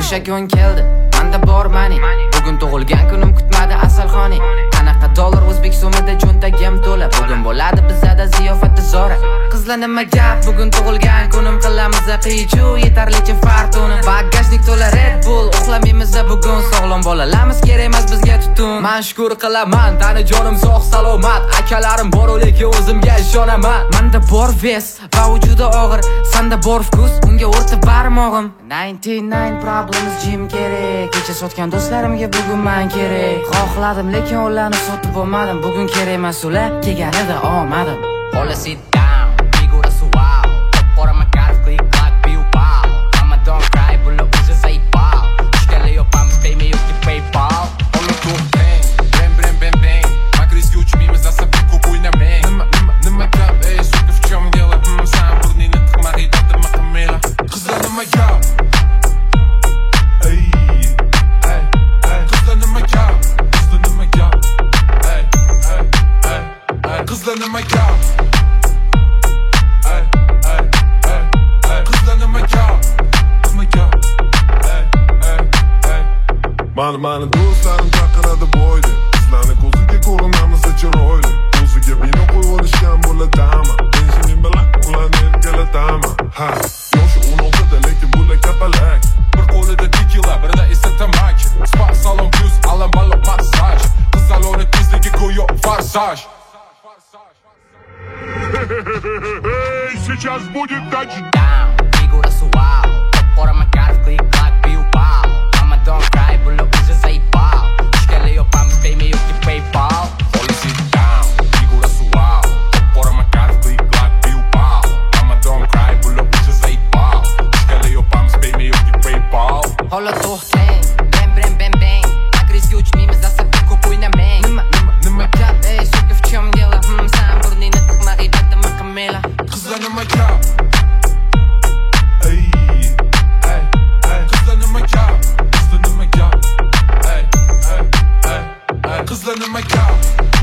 O'sha kun keldi, manda bor money. Bugun tug'ilgan kunim kutmadi Asalxoni. Qanaqa dollar o'zbek so'mida cho'ntagim to'la. Bugun bo'ladi bizada ziyofat zora. Qizlar nima gap, bugun tug'ilgan kunim qilamiz qiyichu yetarlicha fartuni. Bagajnik to'la Red Bull, uxlamaymiz bugun sog'lom bolalarimiz kerak emas bizga tutun. Men shukr qilaman, tani jonim sog' salomat. Akalarim bor lekin o'zimga ishonaman. Menda bor ves va juda og'ir, senda bor vkus, unga o'rta barmog'im. 99 problems jim kerak. Kecha sotgan do'stlarimga bugun men kerak. Xohladim lekin ularni sotib bo'lmadim. Bugun kerak emas ular, kelganida olmadim. All sit down, figura suave. Ora ma carve click clack piu pau. Mama don't cry, bulla usa sai pau. Escala eu pam pay me eu que PayPal. Olha o teu bem. Magris que учмimiz asabli kukuy na men. Nima gap, ey, suka в чем дело? Сам бурнini тхмари дата махмела. Qizlar nima gap? Ey. Qizlar nima gap? Qizlar nima gap? Qizlar nima gap? Mani do'stlarim chaqiradi boydi. Qizlarni ko'ziga ko'rinamiz chiroyli. O'ziga bino qo'yib olishgan bo'ladimi? Benjamin bilan ularni erkalataman. Ha, yoshi 16da lekin bular kapalak. Bir qo'lida tequila, birida esa tamaki. Spa salon plus alam-ballo massaj. Qizlarning tezligi go'yo farsaj. Сейчас будет touchdown. Figura suave. Ora ma carve click clack piu pau. Mama don't cry, bulla usa sai pau. Escala eu pam pay me eu que PayPal. All sit down, figura suave. Ora ma carve click clack piu pau. Mama don't cry, bulla usa sai pau. Escala eu pam pay me eu que PayPal. Hola to'xtang, bem. Magris que учмimiz asabli kukuy na men. Nima gap, ey, suka в чем дело? Сам бурнini txmari data maqmela. Qizlar nima gap? Ey. Qizlar nima gap? Qizlar nima gap? Qizlar nima gap?